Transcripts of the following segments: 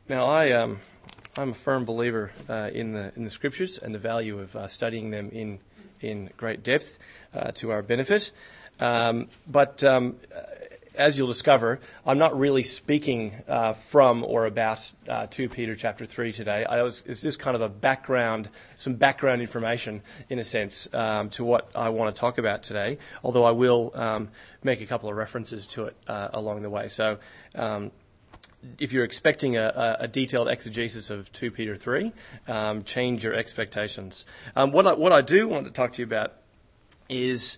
Now, I'm a firm believer in the scriptures and the value of studying them in great depth to our benefit. But as you'll discover, I'm not really speaking from or about 2 Peter chapter 3 today. It's just kind of some background information, in a sense, to what I want to talk about today, although I will make a couple of references to it along the way. So if you're expecting a detailed exegesis of 2 Peter 3, change your expectations. What I do want to talk to you about is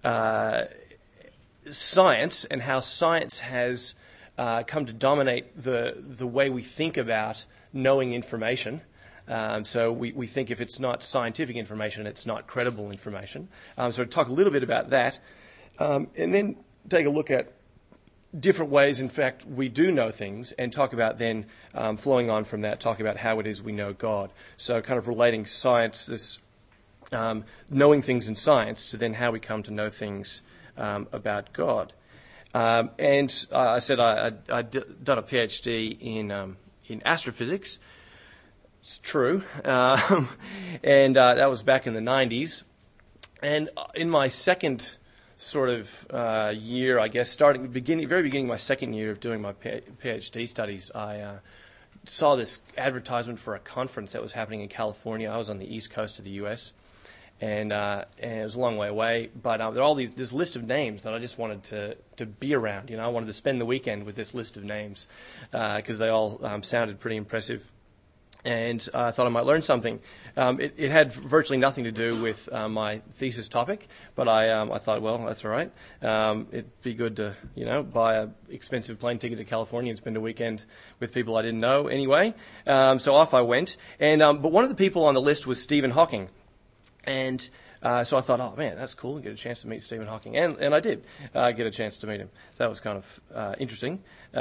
science and how science has come to dominate the way we think about knowing information. So we think if it's not scientific information, it's not credible information. So talk a little bit about that, and then take a look at different ways, in fact, we do know things, and talk about then, flowing on from that, talk about how it is we know God. So kind of relating science, this knowing things in science, to then how we come to know things about God. And I said I'd done a PhD in astrophysics. It's true. And that was back in the 90s. And in my second sort of year, I guess, very beginning my second year of doing my PhD studies, I saw this advertisement for a conference that was happening in California. I was on the east coast of the U.S., and it was a long way away. But there are all this list of names that I just wanted to be around. You know, I wanted to spend the weekend with this list of names because they all sounded pretty impressive. And I thought I might learn something. It had virtually nothing to do with my thesis topic, but I thought, well, that's all right. It'd be good to, buy an expensive plane ticket to California and spend a weekend with people I didn't know anyway. So off I went. And but one of the people on the list was Stephen Hawking. And so I thought, oh, man, that's cool. Get a chance to meet Stephen Hawking. And I did get a chance to meet him. So that was kind of interesting.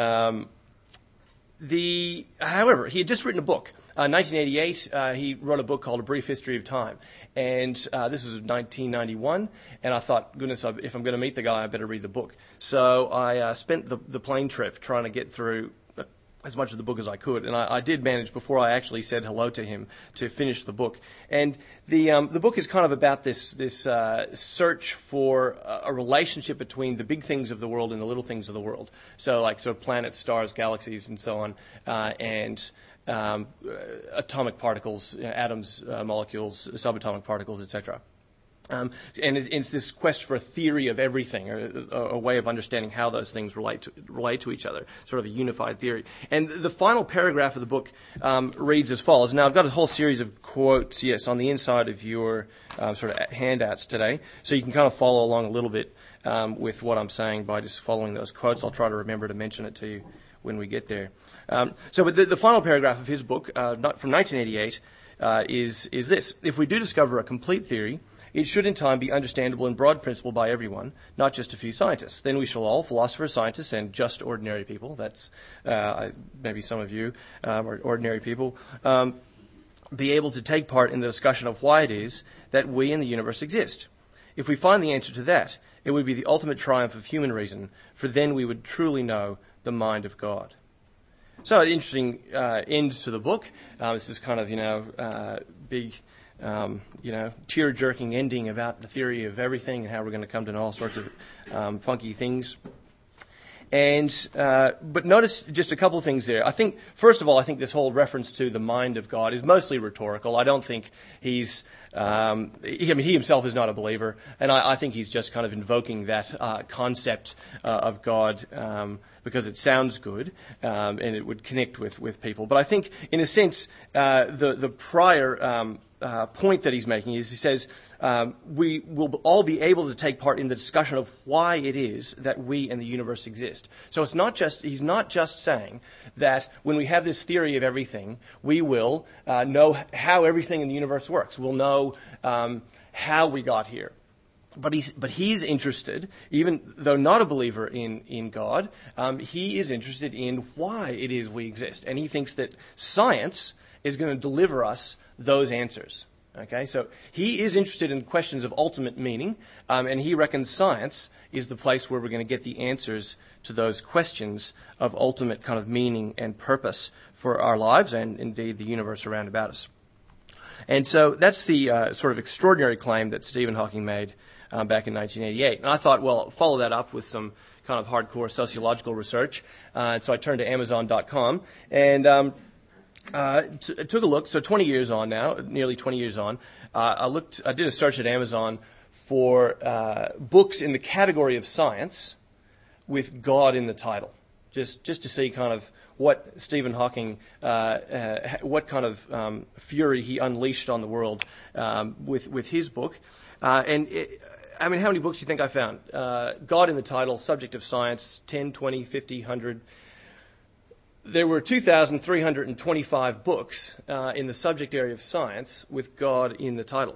However, he had just written a book. 1988, he wrote a book called A Brief History of Time. And this was 1991. And I thought, goodness, if I'm going to meet the guy, I better read the book. So I spent the plane trip trying to get through as much of the book as I could. And I did manage, before I actually said hello to him, to finish the book. And the book is kind of about this search for a relationship between the big things of the world and the little things of the world. So like sort of planets, stars, galaxies, and so on, and atomic particles, atoms, molecules, subatomic particles, etc. And it's this quest for a theory of everything, or a way of understanding how those things relate to each other, sort of a unified theory. And the final paragraph of the book reads as follows. Now, I've got a whole series of quotes, yes, on the inside of your sort of handouts today, so you can kind of follow along a little bit with what I'm saying by just following those quotes. I'll try to remember to mention it to you when we get there. But the final paragraph of his book, from 1988, is this. If we do discover a complete theory, it should in time be understandable in broad principle by everyone, not just a few scientists. Then we shall all, philosophers, scientists, and just ordinary people, that's maybe some of you are ordinary people, be able to take part in the discussion of why it is that we in the universe exist. If we find the answer to that, it would be the ultimate triumph of human reason, for then we would truly know the mind of God. So an interesting end to the book. This is kind of, big... tear-jerking ending about the theory of everything and how we're going to come to know all sorts of funky things. And but notice just a couple of things there. I think, first of all, I think this whole reference to the mind of God is mostly rhetorical. I don't think he's... he himself is not a believer, and I think he's just kind of invoking that concept of God because it sounds good and it would connect with people. But I think, in a sense, the prior point that he's making is he says we will all be able to take part in the discussion of why it is that we and the universe exist. So he's not just saying that when we have this theory of everything, we will know how everything in the universe works. We'll know how we got here. But he's interested, even though not a believer in God, he is interested in why it is we exist. And he thinks that science is going to deliver us those answers. Okay, so he is interested in questions of ultimate meaning, and he reckons science is the place where we're going to get the answers to those questions of ultimate kind of meaning and purpose for our lives and indeed the universe around about us. And so that's the sort of extraordinary claim that Stephen Hawking made back in 1988. And I thought, well, follow that up with some kind of hardcore sociological research. So I turned to Amazon.com and took a look. So 20 years on now, nearly 20 years on, I did a search at Amazon for books in the category of science with God in the title, just to see kind of what Stephen Hawking, what kind of fury he unleashed on the world with his book. How many books do you think I found? God in the title, subject of science, 10, 20, 50, 100. There were 2,325 books in the subject area of science with God in the title.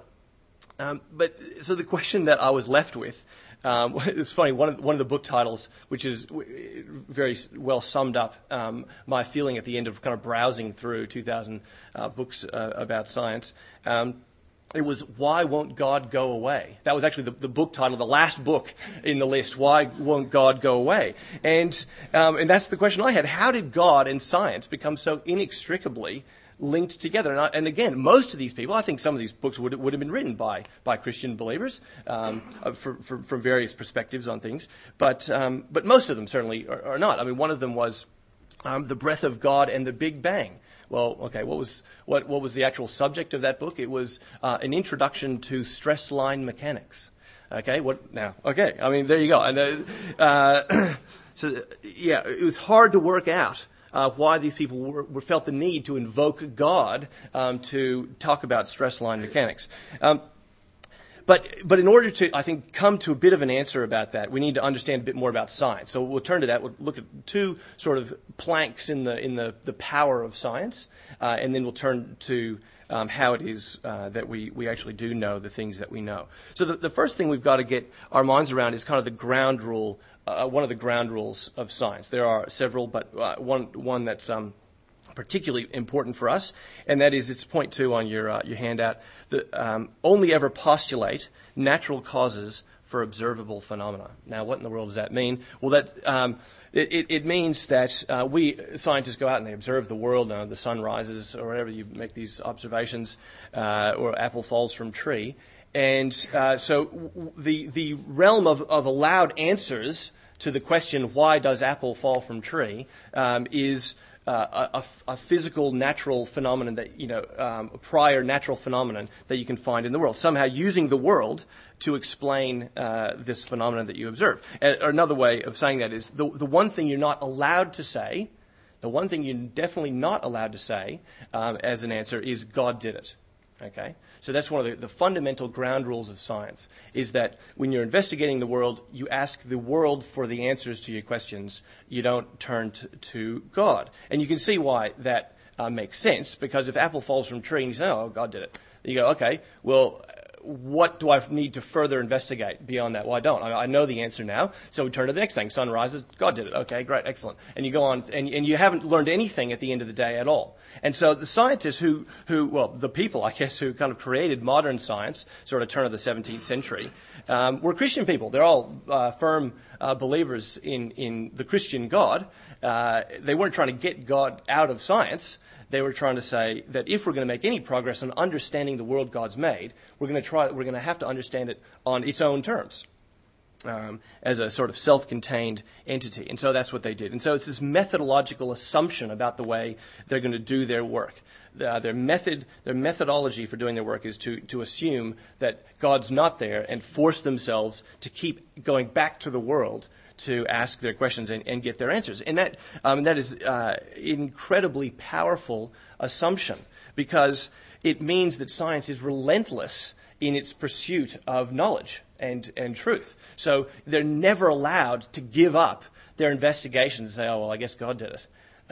So the question that I was left with, it's funny, one of the book titles, which is very well summed up my feeling at the end of kind of browsing through 2,000 books about science. It was, Why Won't God Go Away? That was actually the book title, the last book in the list, Why Won't God Go Away? And that's the question I had. How did God and science become so inextricably linked together? And again, most of these people, I think some of these books would have been written by Christian believers from various perspectives on things, but most of them certainly are not. I mean, one of them was The Breath of God and the Big Bang. Well, okay, what was the actual subject of that book? It was an introduction to stress line mechanics. Okay, what now? Okay, I mean, there you go. And so yeah, it was hard to work out why these people felt the need to invoke God to talk about stress line mechanics. But in order to, I think, come to a bit of an answer about that, we need to understand a bit more about science. So we'll turn to that. We'll look at two sort of planks in the power of science, and then we'll turn to how it is that we actually do know the things that we know. So the first thing we've got to get our minds around is kind of the ground rule, one of the ground rules of science. There are several, but one that's particularly important for us, and that is, it's point 2 on your handout, only ever postulate natural causes for observable phenomena. Now, what in the world does that mean? Well, that it means that we scientists go out and they observe the world. The sun rises, or wherever you make these observations, or apple falls from tree, and so the realm of allowed answers to the question, why does apple fall from tree, is a physical, natural phenomenon that, a prior natural phenomenon that you can find in the world. Somehow using the world to explain this phenomenon that you observe. Another way of saying that is the one thing you're not allowed to say, the one thing you're definitely not allowed to say as an answer is God did it. Okay? So that's one of the fundamental ground rules of science, is that when you're investigating the world, you ask the world for the answers to your questions. You don't turn to God. And you can see why that makes sense, because if apple falls from tree and you say, oh, God did it, you go, okay, well, what do I need to further investigate beyond that? Well, I don't. I know the answer now, so we turn to the next thing. Sun rises, God did it. Okay, great, excellent. And you go on, and you haven't learned anything at the end of the day at all. And so the scientists the people, I guess, who kind of created modern science, sort of turn of the 17th century, were Christian people. They're all firm believers in the Christian God. They weren't trying to get God out of science. They were trying to say that if we're going to make any progress on understanding the world God's made, we're going to have to understand it on its own terms, as a sort of self-contained entity. And so that's what they did. And so it's this methodological assumption about the way they're going to do their work. Their methodology for doing their work is to assume that God's not there and force themselves to keep going back to the world to ask their questions and get their answers. And that is incredibly powerful assumption, because it means that science is relentless in its pursuit of knowledge and truth. So they're never allowed to give up their investigations and say, oh, well, I guess God did it.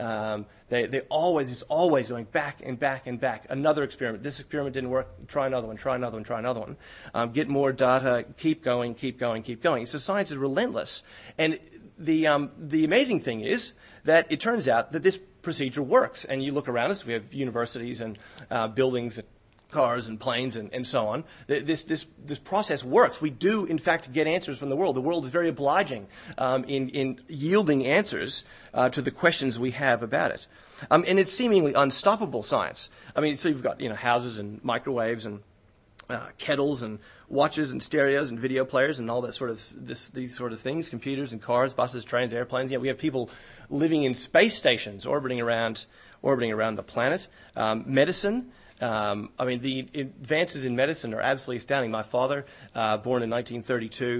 It's always going back and back and back. Another experiment. This experiment didn't work. Try another one, try another one, try another one. Get more data, keep going, keep going, keep going. So science is relentless. And the amazing thing is that it turns out that this procedure works. And you look around us, we have universities and buildings cars and planes and so on. This process works. We do, in fact, get answers from the world. The world is very obliging in yielding answers to the questions we have about it. And it's seemingly unstoppable science. I mean, so you've got, houses and microwaves and kettles and watches and stereos and video players and all that these sort of things, computers and cars, buses, trains, airplanes. We have people living in space stations orbiting around the planet. Medicine. The advances in medicine are absolutely astounding. My father, born in 1932,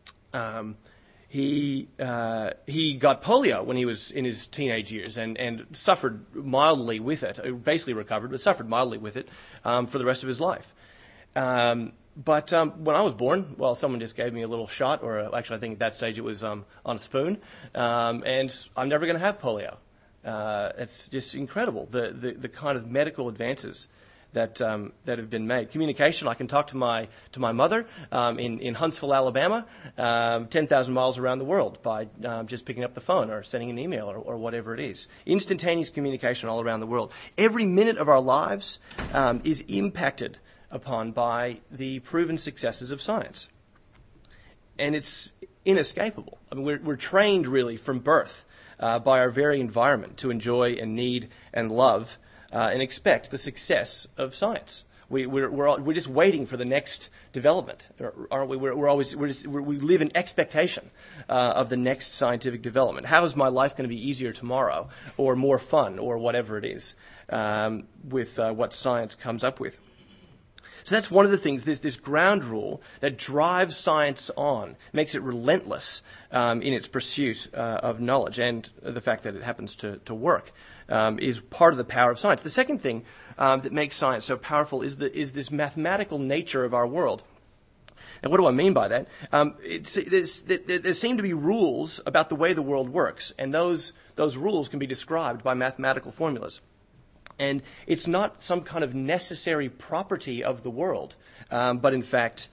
he got polio when he was in his teenage years and suffered mildly with it. Basically recovered, but suffered mildly with it for the rest of his life. But when I was born, someone just gave me a little shot, or actually I think at that stage it was on a spoon, and I'm never going to have polio. It's just incredible, the kind of medical advances that have been made. Communication, I can talk to my mother in Huntsville, Alabama, 10,000 miles around the world by just picking up the phone or sending an email or whatever it is. Instantaneous communication all around the world. Every minute of our lives is impacted upon by the proven successes of science. And it's inescapable. I mean, we're trained really from birth by our very environment to enjoy and need and love and expect the success of science. We're just waiting for the next development, aren't we? We live in expectation of the next scientific development. How is my life going to be easier tomorrow, or more fun, or whatever it is, with what science comes up with? So that's one of the things, this ground rule that drives science on, makes it relentless in its pursuit of knowledge, and the fact that it happens to work is part of the power of science. The second thing that makes science so powerful is this mathematical nature of our world. And what do I mean by that? There seem to be rules about the way the world works, and those rules can be described by mathematical formulas. And it's not some kind of necessary property of the world, but in fact,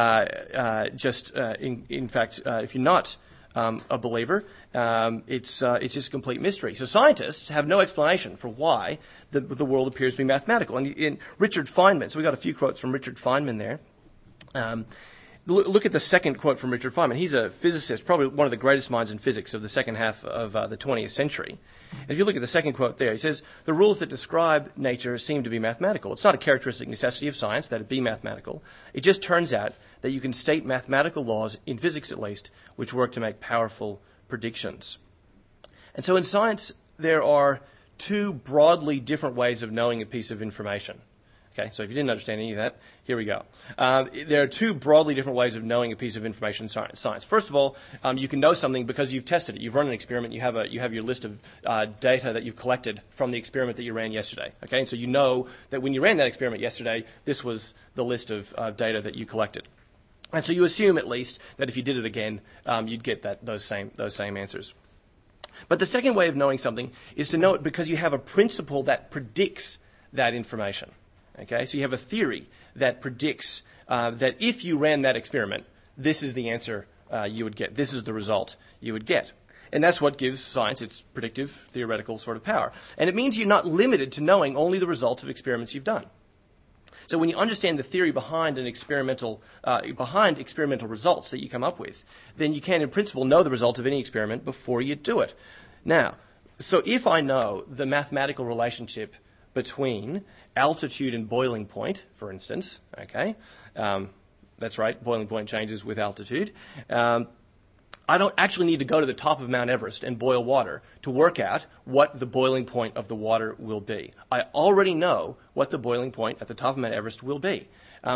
if you're not a believer, it's just a complete mystery. So scientists have no explanation for why the world appears to be mathematical. And in Richard Feynman, so we got a few quotes from Richard Feynman there. Look at the second quote from Richard Feynman. He's a physicist, probably one of the greatest minds in physics of the second half of the 20th century. And if you look at the second quote there, he says, "The rules that describe nature seem to be mathematical. It's not a characteristic necessity of science that it be mathematical. It just turns out that you can state mathematical laws, in physics at least, which work to make powerful predictions." And so in science, there are two broadly different ways of knowing a piece of information. Okay, so if you didn't understand any of that, here we go. There are two broadly different ways of knowing a piece of information in science. First of all, you can know something because you've tested it. You've run an experiment. You have your list of data that you've collected from the experiment that you ran yesterday. Okay, and so you know that when you ran that experiment yesterday, this was the list of data that you collected. And so you assume at least that if you did it again, you'd get those same answers. But the second way of knowing something is to know it because you have a principle that predicts that information. Okay, so you have a theory that predicts that if you ran that experiment, this is the answer you would get. This is the result you would get. And that's what gives science its predictive, theoretical sort of power. And it means you're not limited to knowing only the results of experiments you've done. So when you understand the theory behind experimental results that you come up with, then you can, in principle, know the result of any experiment before you do it. Now, so if I know the mathematical relationship between altitude and boiling point, for instance, okay, that's right, boiling point changes with altitude. I don't actually need to go to the top of Mount Everest and boil water to work out what the boiling point of the water will be. I already know what the boiling point at the top of Mount Everest will be.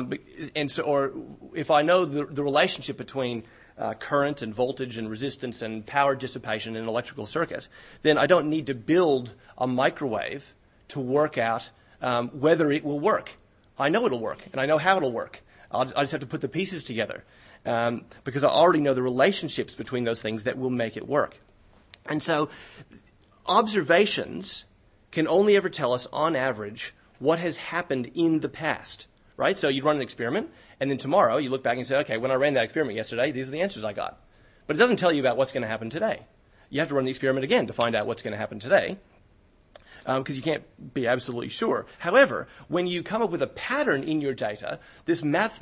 Or if I know the relationship between current and voltage and resistance and power dissipation in an electrical circuit, then I don't need to build a microwave to work out whether it will work. I know it'll work, and I know how it'll work. I just have to put the pieces together because I already know the relationships between those things that will make it work. And so observations can only ever tell us, on average, what has happened in the past, right? So you run an experiment, and then tomorrow you look back and say, okay, when I ran that experiment yesterday, these are the answers I got. But it doesn't tell you about what's going to happen today. You have to run the experiment again to find out what's going to happen today. because you can't be absolutely sure. However, when you come up with a pattern in your data, this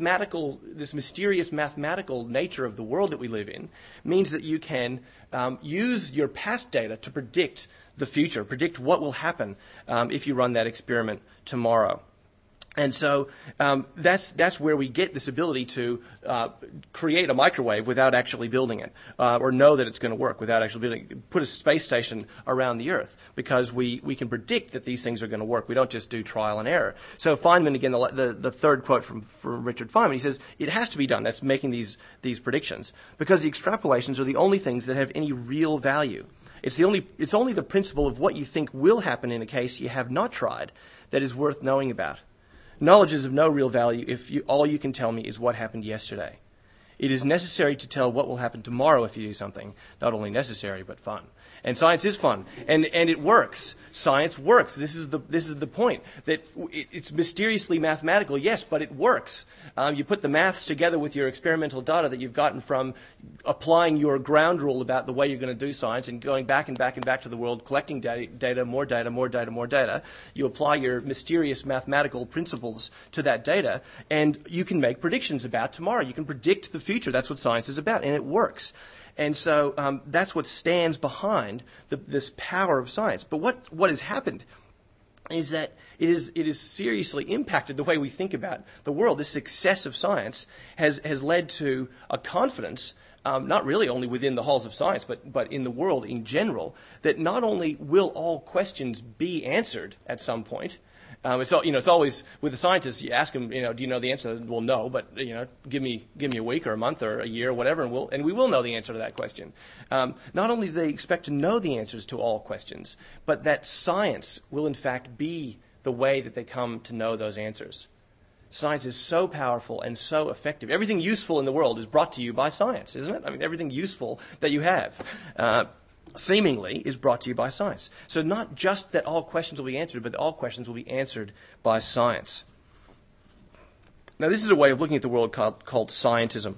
mysterious mathematical nature of the world that we live in means that you can use your past data to predict the future, predict what will happen if you run that experiment tomorrow. And so that's where we get this ability to create a microwave without actually building it, or know that it's going to work without actually building it. Put a space station around the Earth, because we can predict that these things are going to work. We don't just do trial and error. So Feynman, again, the third quote from Richard Feynman, he says, it has to be done. That's making these predictions, because the extrapolations are the only things that have any real value. It's only the principle of what you think will happen in a case you have not tried that is worth knowing about. Knowledge is of no real value if all you can tell me is what happened yesterday. It is necessary to tell what will happen tomorrow if you do something. Not only necessary, but fun. And science is fun. And it works. Science works. This is the point. That it's mysteriously mathematical, yes, but it works. You put the maths together with your experimental data that you've gotten from applying your ground rule about the way you're going to do science and going back and back and back to the world, collecting more data. You apply your mysterious mathematical principles to that data, and you can make predictions about tomorrow. You can predict the future. That's what science is about, and it works. And so that's what stands behind this power of science. But what has happened is that it is seriously impacted the way we think about the world. This success of science has led to a confidence, not really only within the halls of science, but in the world in general, that not only will all questions be answered at some point. It's always with the scientists. You ask them, do you know the answer? Well, no, but give me a week or a month or a year or whatever, and we will know the answer to that question. Not only do they expect to know the answers to all questions, but that science will in fact be the way that they come to know those answers. Science is so powerful and so effective. Everything useful in the world is brought to you by science, isn't it? I mean, everything useful that you have seemingly is brought to you by science. So not just that all questions will be answered, but all questions will be answered by science. Now, this is a way of looking at the world called scientism.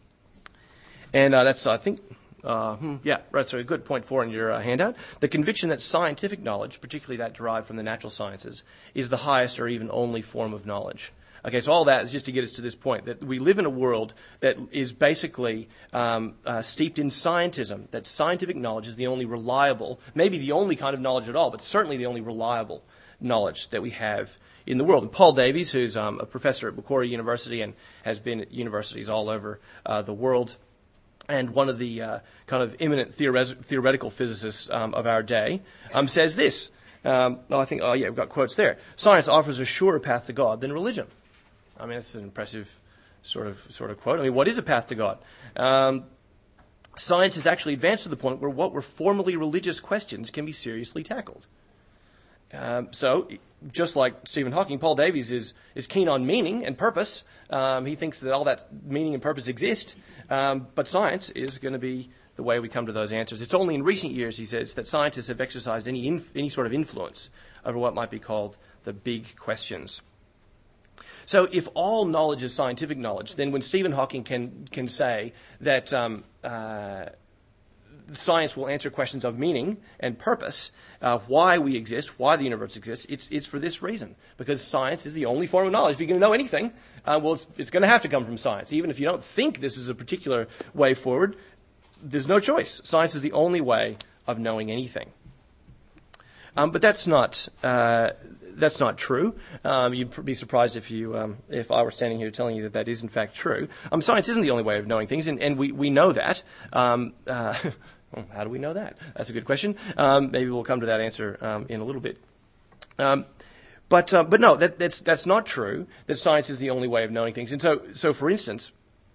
And that's, I think, right, so good point 4 in your handout. The conviction that scientific knowledge, particularly that derived from the natural sciences, is the highest or even only form of knowledge. Okay, so all that is just to get us to this point, that we live in a world that is basically steeped in scientism, that scientific knowledge is the only reliable, maybe the only kind of knowledge at all, but certainly the only reliable knowledge that we have in the world. And Paul Davies, who's a professor at Macquarie University and has been at universities all over the world, and one of the kind of eminent theoretical physicists of our day, says this. We've got quotes there. Science offers a surer path to God than religion. I mean, that's an impressive sort of quote. I mean, what is a path to God? Science has actually advanced to the point where what were formerly religious questions can be seriously tackled. So, just like Stephen Hawking, Paul Davies is keen on meaning and purpose. He thinks that all that meaning and purpose exist, but science is going to be the way we come to those answers. It's only in recent years, he says, that scientists have exercised any sort of influence over what might be called the big questions. So if all knowledge is scientific knowledge, then when Stephen Hawking can say that science will answer questions of meaning and purpose, why we exist, why the universe exists, it's for this reason. Because science is the only form of knowledge. If you're going to know anything, it's going to have to come from science. Even if you don't think this is a particular way forward, there's no choice. Science is the only way of knowing anything. But that's not true. You'd be surprised if I were standing here telling you that is in fact true. Science isn't the only way of knowing things, and we know that. How do we know that? That's a good question. Maybe we'll come to that answer in a little bit. But no, that's not true. That science is the only way of knowing things. And so for instance,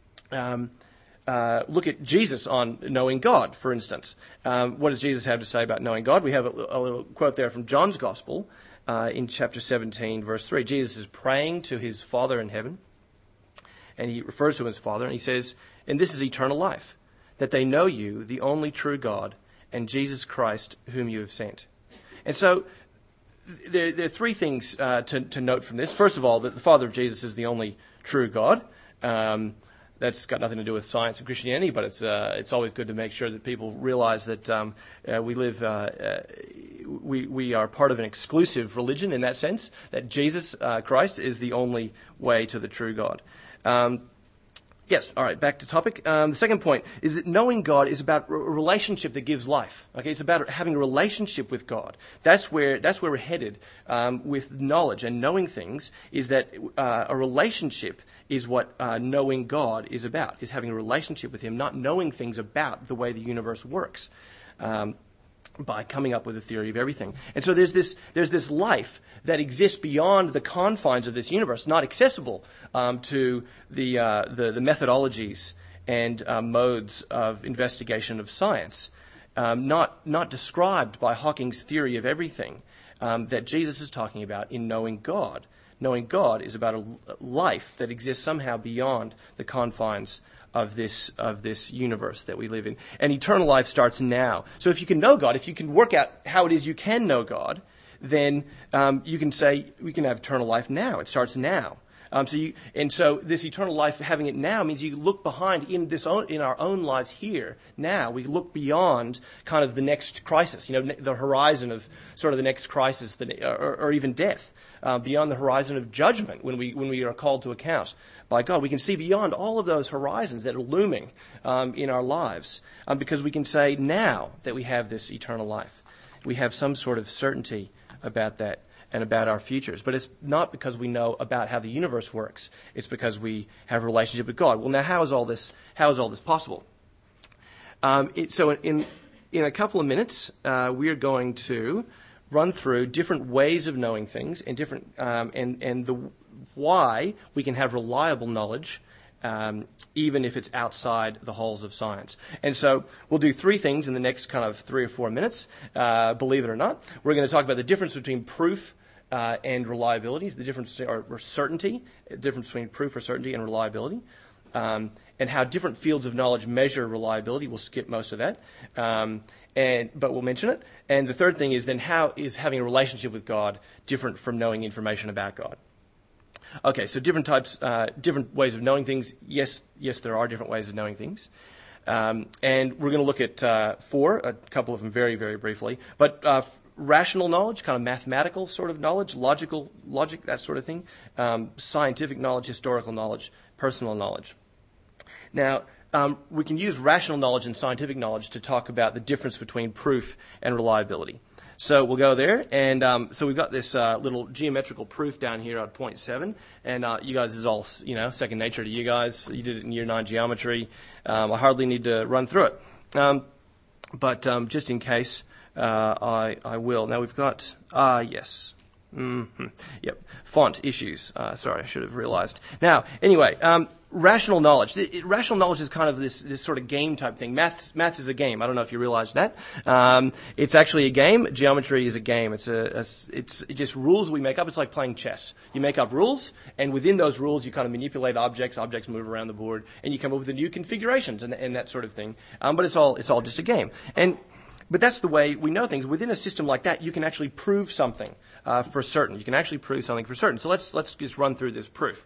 look at Jesus on knowing God, for instance. What does Jesus have to say about knowing God? We have a little quote there from John's Gospel in chapter 17, verse 3. Jesus is praying to his Father in heaven, and he refers to his Father, and he says, "And this is eternal life, that they know you, the only true God, and Jesus Christ, whom you have sent." And so there are three things to note from this. First of all, that the Father of Jesus is the only true God. that's got nothing to do with science and Christianity, but it's always good to make sure that people realize that we are part of an exclusive religion in that sense, that Jesus Christ is the only way to the true God. Yes, all right, back to topic. The second point is that knowing God is about a relationship that gives life. Okay, it's about having a relationship with God. That's where we're headed with knowledge and knowing things, is that a relationship is what knowing God is about, is having a relationship with him, not knowing things about the way the universe works. By coming up with a theory of everything. And so there's this life that exists beyond the confines of this universe, not accessible to the methodologies and modes of investigation of science, not described by Hawking's theory of everything that Jesus is talking about in knowing God. Knowing God is about a life that exists somehow beyond the confines of this universe that we live in. And eternal life starts now. So if you can know God, if you can work out how it is you can know God, then you can say we can have eternal life now. It starts now. So this eternal life, having it now, means you look behind in our own lives here now. We look beyond kind of the next crisis, the horizon of sort of the next crisis, or even death, beyond the horizon of judgment when we are called to account by God. We can see beyond all of those horizons that are looming in our lives, because we can say now that we have this eternal life. We have some sort of certainty about that and about our futures. But it's not because we know about how the universe works. It's because we have a relationship with God. Well, now how is all this possible? So in a couple of minutes, we are going to run through different ways of knowing things and different and the why we can have reliable knowledge, even if it's outside the halls of science. And so we'll do three things in the next kind of 3 or 4 minutes, believe it or not. We're going to talk about the difference between proof and reliability, the difference or certainty, the difference between proof or certainty and reliability, and how different fields of knowledge measure reliability. We'll skip most of that, but we'll mention it. And the third thing is then how is having a relationship with God different from knowing information about God? Okay, so different different ways of knowing things. Yes, there are different ways of knowing things. And we're going to look at 4, a couple of them very, very briefly. But rational knowledge, kind of mathematical sort of knowledge, logic, that sort of thing. Scientific knowledge, historical knowledge, personal knowledge. Now, we can use rational knowledge and scientific knowledge to talk about the difference between proof and reliability. So we'll go there, and so we've got this little geometrical proof down here at point 7, and you guys, this is all second nature to you guys. You did it in year 9 geometry. I hardly need to run through it, but just in case, I will. Now we've got yes. Mm-hmm. Yep. Font issues. Sorry, I should have realized. Now, anyway, rational knowledge. Rational knowledge is kind of this sort of game type thing. Maths is a game. I don't know if you realized that. It's actually a game. Geometry is a game. It's just rules we make up. It's like playing chess. You make up rules, and within those rules, you kind of manipulate objects. Objects move around the board, and you come up with the new configurations and that sort of thing. But it's all just a game. But that's the way we know things. Within a system like that, you can actually prove something for certain. You can actually prove something for certain. So let's just run through this proof.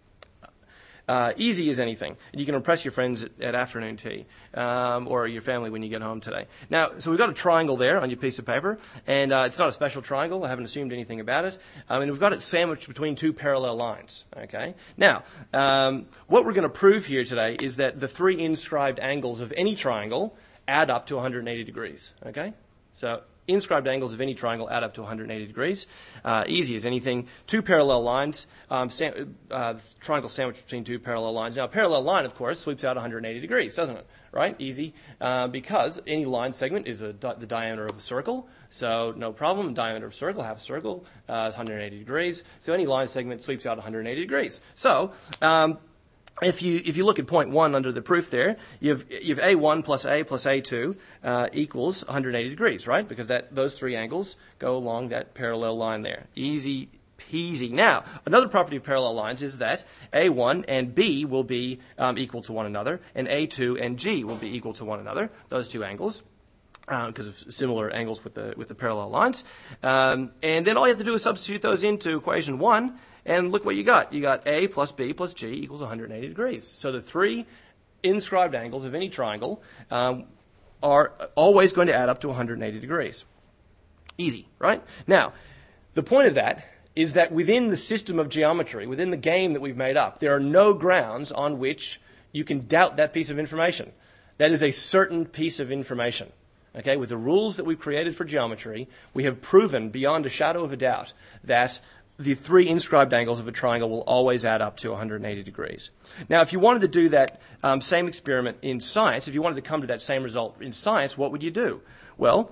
Easy as anything. You can impress your friends at afternoon tea, or your family when you get home today. Now, so we've got a triangle there on your piece of paper, and it's not a special triangle. I haven't assumed anything about it. And we've got it sandwiched between 2 parallel lines. Okay. Now, what we're going to prove here today is that the 3 inscribed angles of any triangle add up to 180 degrees. Okay. So inscribed angles of any triangle add up to 180 degrees. Easy as anything. 2 parallel lines. Triangle sandwiched between 2 parallel lines. Now, a parallel line, of course, sweeps out 180 degrees, doesn't it? Right? Easy. Because any line segment is the diameter of a circle. So, no problem. Diameter of a circle, half a circle, is 180 degrees. So, any line segment sweeps out 180 degrees. So, if you look at point 1 under the proof there, you have A1 plus A plus A2 equals 180 degrees, right? Because those 3 angles go along that parallel line there. Easy peasy. Now, another property of parallel lines is that A1 and B will be equal to one another, and A2 and G will be equal to one another, those 2 angles. Because of similar angles with the parallel lines. And then all you have to do is substitute those into equation 1, And look what you got. You got A plus B plus G equals 180 degrees. So the three inscribed angles of any triangle are always going to add up to 180 degrees. Easy, right? Now, the point of that is that within the system of geometry, within the game that we've made up, there are no grounds on which you can doubt that piece of information. That is a certain piece of information. Okay, with the rules that we've created for geometry, we have proven beyond a shadow of a doubt that the three inscribed angles of a triangle will always add up to 180 degrees. Now, if you wanted to do that same experiment in science, if you wanted to come to that same result in science, what would you do? Well,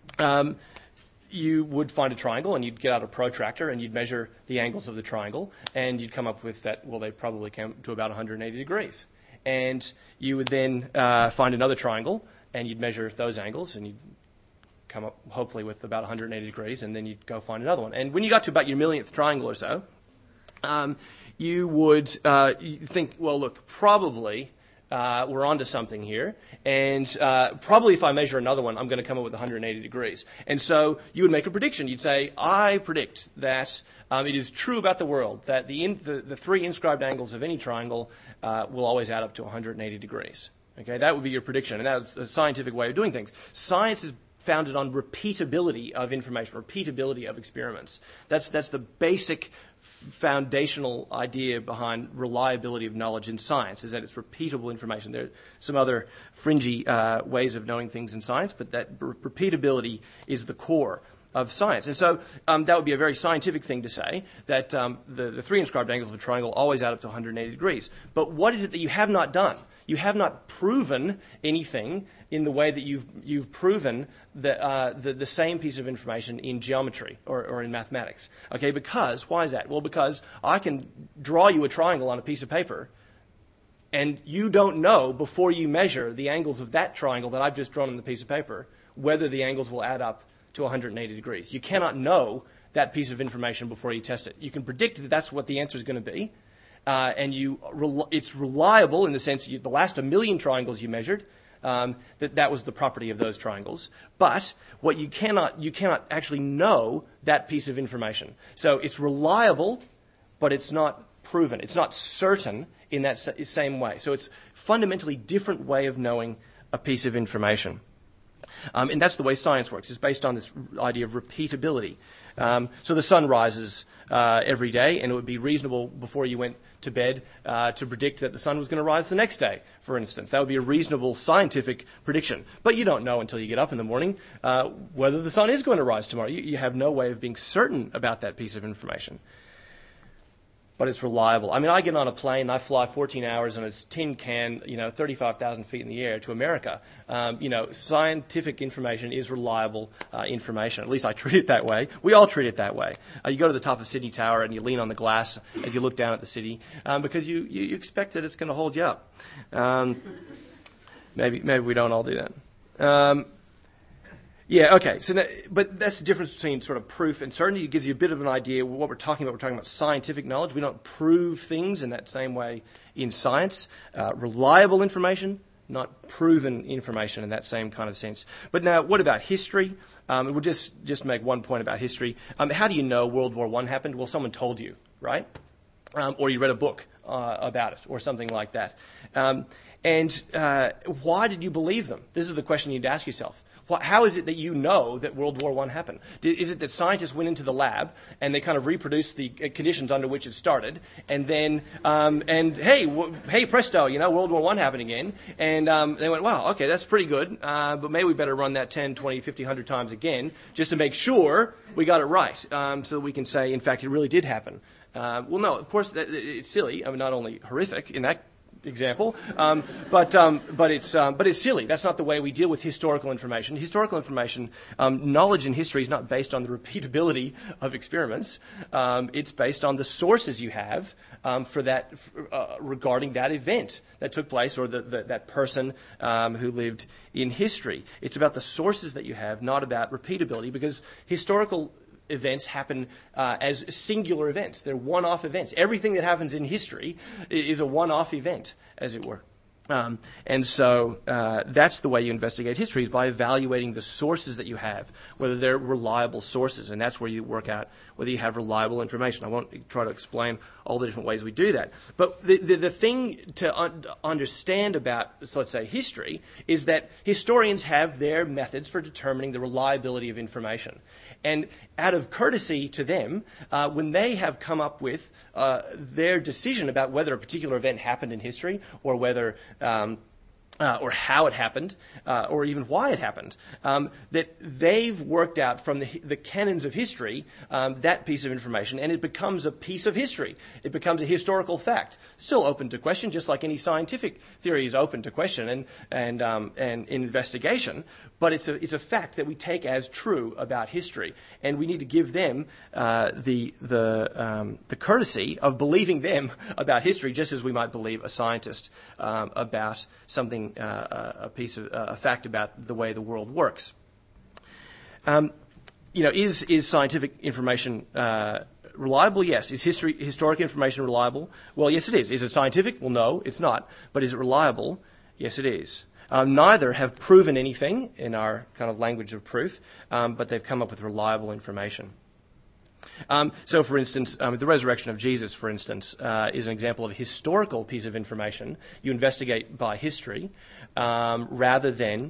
you would find a triangle and you'd get out a protractor and you'd measure the angles of the triangle and you'd come up with that, well, they probably come to about 180 degrees. And you would then find another triangle and you'd measure those angles and you'd come up hopefully with about 180 degrees, and then you'd go find another one. And when you got to about your millionth triangle or so, you would think, well, look, probably we're onto something here, and probably if I measure another one, I'm going to come up with 180 degrees. And so you would make a prediction. You'd say, I predict that it is true about the world that the three inscribed angles of any triangle will always add up to 180 degrees. Okay, that would be your prediction, and that's a scientific way of doing things. Science is founded on repeatability of information, repeatability of experiments. That's the basic foundational idea behind reliability of knowledge in science, is that it's repeatable information. There are some other fringy ways of knowing things in science, but that repeatability is the core of science. And so that would be a very scientific thing to say, that the three inscribed angles of a triangle always add up to 180 degrees. But what is it that you have not done? You have not proven anything in the way that you've proven the same piece of information in geometry or in mathematics. Okay, because, why is that? Well, because I can draw you a triangle on a piece of paper, and you don't know before you measure the angles of that triangle that I've just drawn on the piece of paper whether the angles will add up to 180 degrees. You cannot know that piece of information before you test it. You can predict that that's what the answer is going to be, and it's reliable in the sense that the last 1 million triangles you measured, that was the property of those triangles. But what you cannot actually know that piece of information. So it's reliable, but it's not proven. It's not certain in that same way. So it's a fundamentally different way of knowing a piece of information. And that's the way science works. It's based on this idea of repeatability. So the sun rises every day, and it would be reasonable before you went to bed to predict that the sun was going to rise the next day, for instance. That would be a reasonable scientific prediction. But you don't know until you get up in the morning whether the sun is going to rise tomorrow. You have no way of being certain about that piece of information. But it's reliable. I mean, I get on a plane, and I fly 14 hours on a tin can, 35,000 feet in the air to America. Scientific information is reliable information. At least I treat it that way. We all treat it that way. You go to the top of Sydney Tower, and you lean on the glass as you look down at the city because you expect that it's going to hold you up. Maybe we don't all do that. Yeah, okay. So, but that's the difference between sort of proof and certainty. It gives you a bit of an idea of what we're talking about. We're talking about scientific knowledge. We don't prove things in that same way in science. Reliable information, not proven information in that same kind of sense. But now, what about history? We'll just make one point about history. How do you know World War I happened? Well, someone told you, right? Or you read a book about it, or something like that. And why did you believe them? This is the question you'd ask yourself. How is it that you know that World War I happened? Is it that scientists went into the lab and they kind of reproduced the conditions under which it started, and then hey presto, World War I happened again, and they went, wow, okay, that's pretty good, but maybe we better run that 10, 20, 50, 100 times again just to make sure we got it right, so that we can say, in fact, it really did happen. Well, no, of course, it's silly. I mean, not only horrific in that example, but it's silly. That's not the way we deal with historical information. Historical information, knowledge in history is not based on the repeatability of experiments. It's based on the sources you have for that regarding that event that took place, or that person who lived in history. It's about the sources that you have, not about repeatability, because historical events happen as singular events. They're one-off events. Everything that happens in history is a one-off event, as it were. And so that's the way you investigate history, is by evaluating the sources that you have, whether they're reliable sources. And that's where you work out whether you have reliable information. I won't try to explain all the different ways we do that. But the thing to understand about, so let's say, history is that historians have their methods for determining the reliability of information. And out of courtesy to them, when they have come up with their decision about whether a particular event happened in history or whether or how it happened, or even why it happened, that they've worked out from the canons of history that piece of information, and it becomes a piece of history. It becomes a historical fact, still open to question, just like any scientific theory is open to question and investigation. But it's a fact that we take as true about history, and we need to give them the courtesy of believing them about history, just as we might believe a scientist about something, a fact about the way the world works. Is scientific information reliable? Yes. Is historic information reliable? Well, yes, it is. Is it scientific? Well, no, it's not. But is it reliable? Yes, it is. Neither have proven anything in our kind of language of proof, but they've come up with reliable information. So, for instance, the resurrection of Jesus, for instance, is an example of a historical piece of information you investigate by history rather than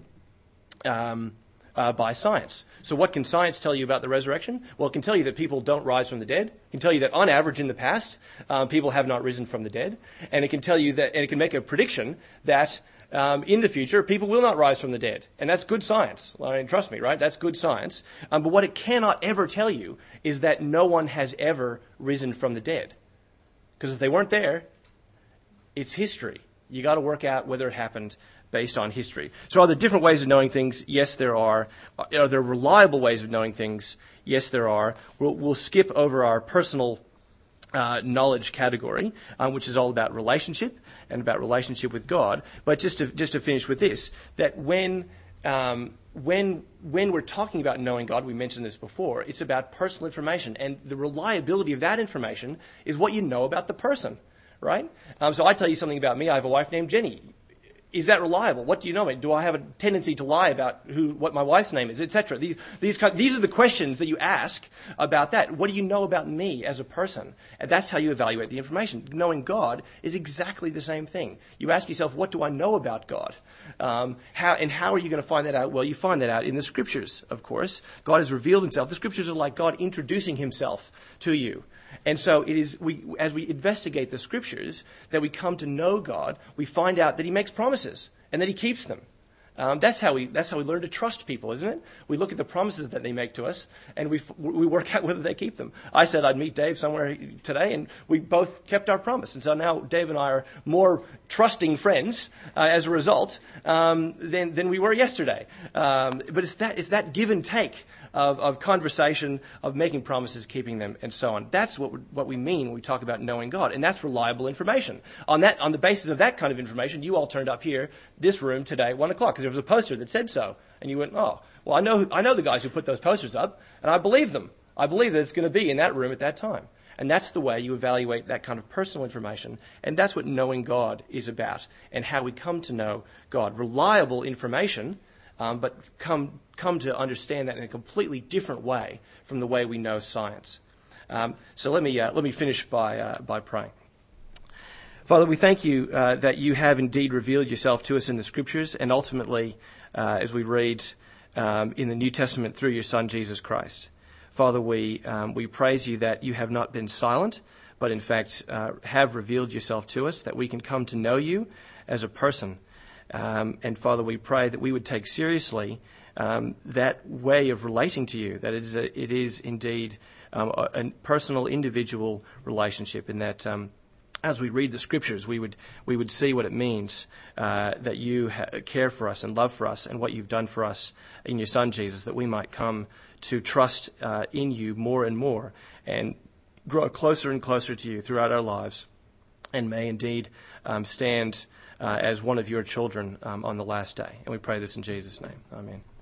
by science. So what can science tell you about the resurrection? Well, it can tell you that people don't rise from the dead. It can tell you that on average in the past, people have not risen from the dead. And it can tell you that, and it can make a prediction that in the future, people will not rise from the dead. And that's good science. I mean, trust me, right? That's good science. But what it cannot ever tell you is that no one has ever risen from the dead. Because if they weren't there, it's history. You got to work out whether it happened based on history. So are there different ways of knowing things? Yes, there are. Are there reliable ways of knowing things? Yes, there are. We'll skip over our personal knowledge category, which is all about relationship and about relationship with God. But just to finish with this, that when we're talking about knowing God, we mentioned this before, it's about personal information, and the reliability of that information is what you know about the person, right? So I tell you something about me. I have a wife named Jenny. Is that reliable? What do you know? Do I have a tendency to lie about what my wife's name is, etc.? These are the questions that you ask about that. What do you know about me as a person? And that's how you evaluate the information. Knowing God is exactly the same thing. You ask yourself, what do I know about God? How are you going to find that out? Well, you find that out in the Scriptures, of course. God has revealed himself. The Scriptures are like God introducing himself to you. And so it is, as we investigate the Scriptures, that we come to know God, we find out that he makes promises and that he keeps them. That's how we learn to trust people, isn't it? We look at the promises that they make to us, and we work out whether they keep them. I said I'd meet Dave somewhere today, and we both kept our promise. And so now Dave and I are more trusting friends as a result than we were yesterday. But it's that give and take of conversation, of making promises, keeping them, and so on. That's what we mean when we talk about knowing God, and that's reliable information. On the basis of that kind of information, you all turned up here, this room today at 1:00, because there was a poster that said so, and you went, oh, well, I know the guys who put those posters up, and I believe them. I believe that it's going to be in that room at that time. And that's the way you evaluate that kind of personal information, and that's what knowing God is about, and how we come to know God. Reliable information, but come to understand that in a completely different way from the way we know science. So let me finish by praying. Father, we thank you that you have indeed revealed yourself to us in the Scriptures, and ultimately, as we read in the New Testament through your Son, Jesus Christ. Father, we praise you that you have not been silent, but in fact have revealed yourself to us, that we can come to know you as a person. And Father, we pray that we would take seriously that way of relating to you, that it is indeed a personal, individual relationship, and that as we read the Scriptures, we would see what it means that you care for us and love for us, and what you've done for us in your Son Jesus, that we might come to trust in you more and more, and grow closer and closer to you throughout our lives, and may indeed stand as one of your children on the last day. And we pray this in Jesus' name. Amen.